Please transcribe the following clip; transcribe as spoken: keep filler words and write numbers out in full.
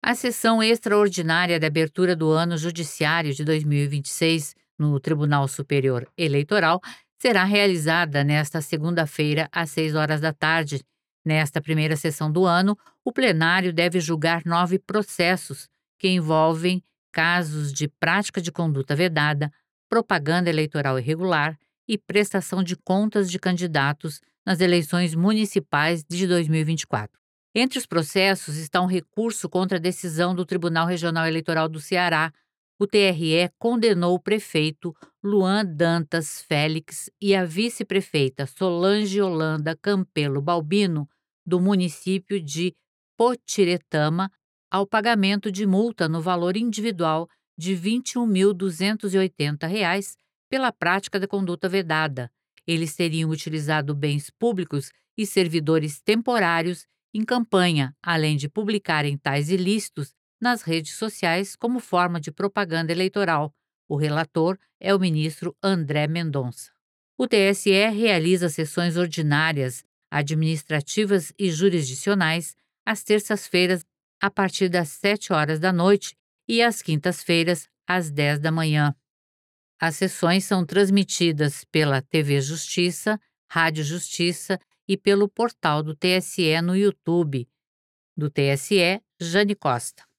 A sessão extraordinária de abertura do ano judiciário de dois mil e vinte e seis no Tribunal Superior Eleitoral será realizada nesta segunda-feira, às seis horas da tarde. Nesta primeira sessão do ano, o plenário deve julgar nove processos que envolvem casos de prática de conduta vedada, propaganda eleitoral irregular e prestação de contas de candidatos nas eleições municipais de dois mil e vinte e quatro. Entre os processos está um recurso contra a decisão do Tribunal Regional Eleitoral do Ceará. O T R E condenou o prefeito Luan Dantas Félix e a vice-prefeita Solange Holanda Campelo Balbino, do município de Potiretama, ao pagamento de multa no valor individual de vinte e um mil duzentos e oitenta reais pela prática da conduta vedada. Eles teriam utilizado bens públicos e servidores temporários em campanha, além de publicarem tais ilícitos nas redes sociais como forma de propaganda eleitoral. O relator é o ministro André Mendonça. O T S E realiza sessões ordinárias, administrativas e jurisdicionais às terças-feiras a partir das sete horas da noite e às quintas-feiras às dez da manhã. As sessões são transmitidas pela T V Justiça, Rádio Justiça e pelo portal do T S E no YouTube. Do T S E, Jane Costa.